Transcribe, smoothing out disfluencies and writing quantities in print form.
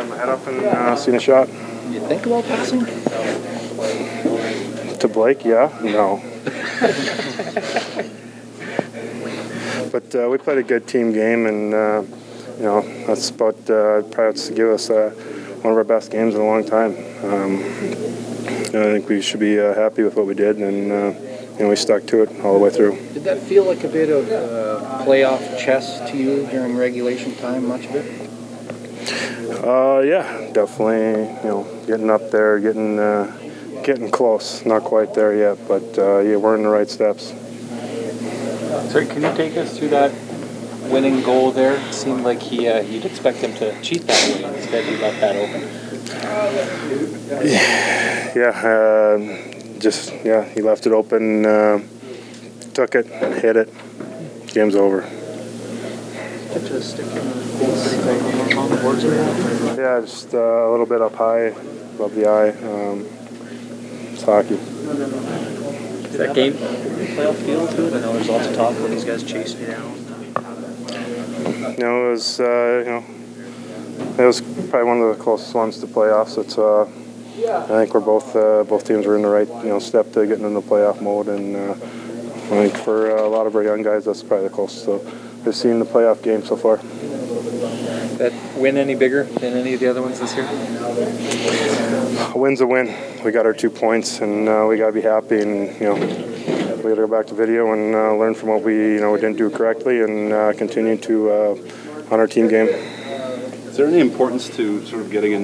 Had my head up and seen a shot. You think about passing? To Blake, yeah? No. But we played a good team game, and that's about probably to give us one of our best games in a long time. I think we should be happy with what we did, and we stuck to it all the way through. Did that feel like a bit of playoff chess to you during regulation time, much of it? Yeah, definitely. Getting up there, getting close. Not quite there yet, but we're in the right steps. Sorry, can you take us through that winning goal there? It seemed like you'd expect him to cheat that way. Instead, he left that open. He left it open, took it, hit it. Game's over. Just on the boards right now? Yeah, just a little bit up high, above the eye. It's hockey. Did that game playoff feel to it? I know there's lots of talk when these guys chasing you down. It was it was probably one of the closest ones to playoffs. It's I think we're both teams were in the right step to getting into playoff mode, and I think for a lot of our young guys, that's probably the closest they've seen the playoff game so far. That win any bigger than any of the other ones this year? A win's a win. We got our 2 points, and we got to be happy. And we got to go back to video and learn from what we didn't do correctly, and continue to on our team game. Is there any importance to sort of getting in